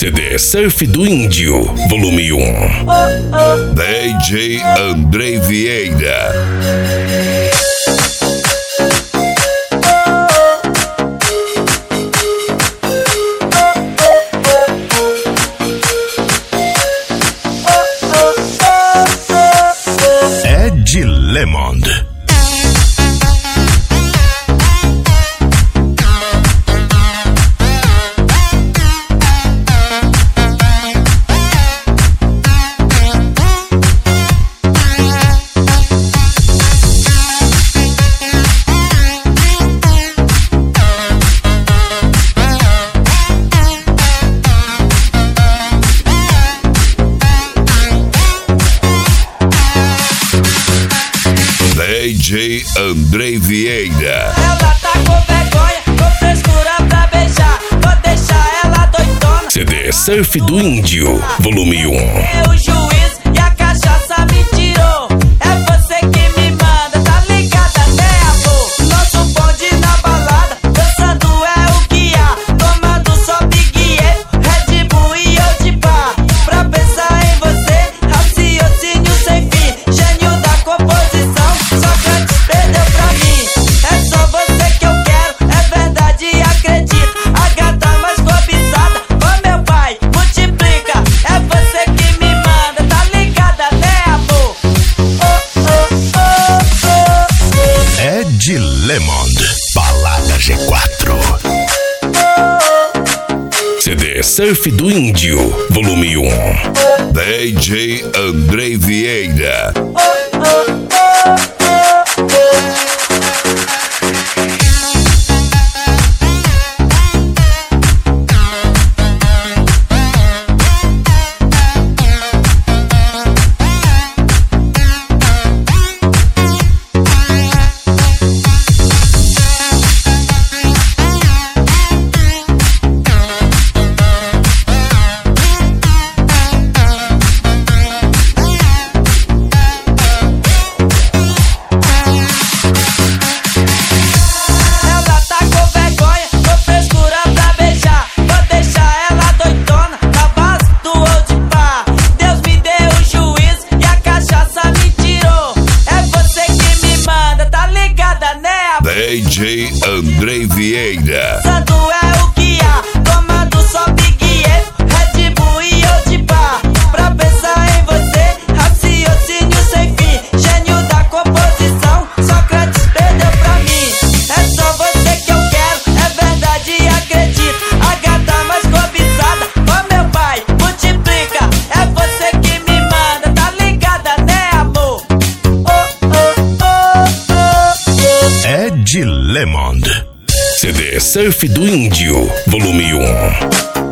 CD Surf do Índio, volume 1. DJ Andrei Vieira. Ed Lemond. DJ Andrei Vieira. Ela tá com vergonha, com frescura pra beijar. Vou deixar ela doidona. CD Surf do Índio, volume 1. O juiz e a cachaça me tirou. É você que me manda, tá ligada, né, amor? Nosso bonde na balada, dançando é o que há. Tomando só Big Red Bull e eu de bar. Pra pensar em você, raciocínio sem fim. Gênio da composição, Sócrates perdeu pra mim. É só você que eu quero, é verdade, acredito. A gata mais cobiçada, ô meu pai, multiplica. É você que me manda, tá ligada, né, amor? Ed Lemond, Balada G4. CD Surf do Índio, volume 1. DJ Andrei Vieira. Ela tá com vergonha, com frescura pra beijar. Vou deixar ela doidona, na base do old bar. Deus me deu o juiz e a cachaça me tirou. É você que me manda, tá ligada, né, amor? DJ Andrei Vieira. Santo é o que há, tomando só Big Red Bull e eu de bar. Pra pensar em você, raciocínio sem fim. Gênio da composição, Sócrates perdeu pra mim. É só você que eu quero, é verdade, acredito. A gata mais cobiçada, ô meu pai, multiplica. É você que me manda, tá ligada, né, amor? Ed Lemond. CD Surf do Índio, volume 1.